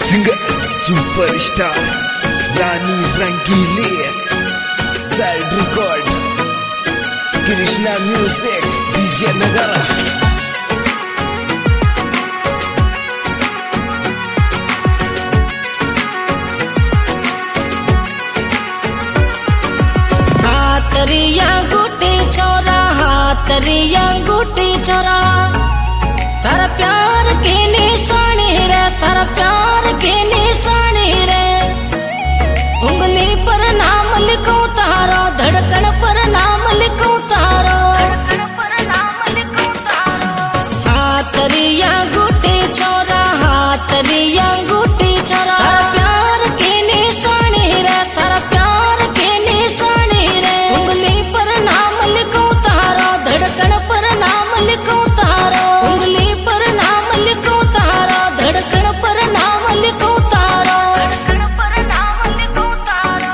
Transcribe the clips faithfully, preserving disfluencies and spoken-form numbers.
Singer superstar Rani Rangili side record Krishna music Vijaynagar. हातरिया गुटी छोरा हातरिया गुटी छोरा तारा प्यार की निशानी रे तारा प्यार की निशानी रे। उंगली पर नाम लिखूं तारो धड़कन पर नाम लिखूं तारो हातरिया गुटी छोरा हातरिया गुटी छोरा तारा प्यार की निशानी रे तारा प्यार की निशानी रे। उंगली पर नाम लिखूं तारो धड़कन पर नाम लिखूं तारो उंगली पर नाम लिखूं तारो धड़कन पर नाम लिखूं तारो धड़कन पर नाम लिखूं तारो।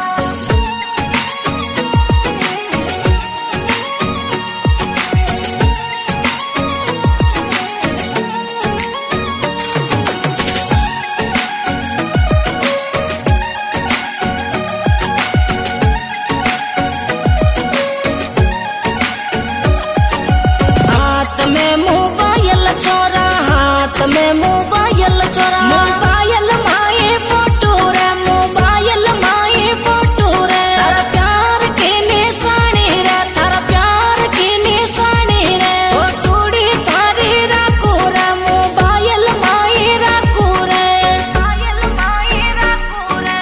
हाथ में मोबाइल छोरा हाथ में मोबाइल छोरा मोबाइल माए फोटो रे मोबाइल माए फोटो रे। तारा प्यार की निशानी रे तारा प्यार की निशानी रे। ओ टूड़ी थारी राखू रे मोबाइल माए राखू रे मोबाइल माए राखू रे।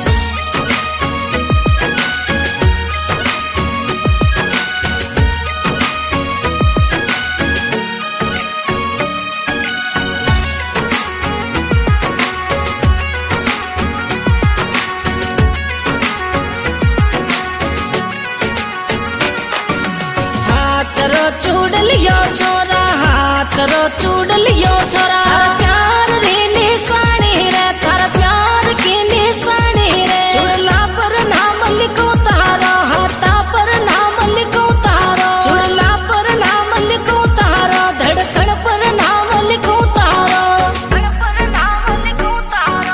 हाथ रो चूड़ लियो छोरा हाथ रो चूड़ लियो छोरा प्यार री निशानी रे तारा प्यार की निशानी रे। चूड़ला पर नाम लिखो तारो हाथा पर नाम लिखो तारो चूड़ला पर नाम लिखो तारो धड़कन पर नाम लिखो तारो धड़कन पर नाम लिखो तारो।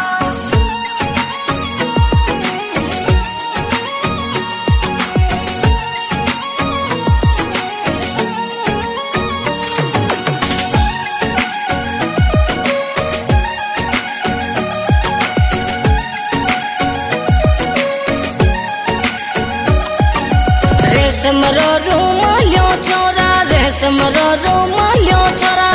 रेशम रो रूमालियो छोरा रेशम रो रूमालियो छोरा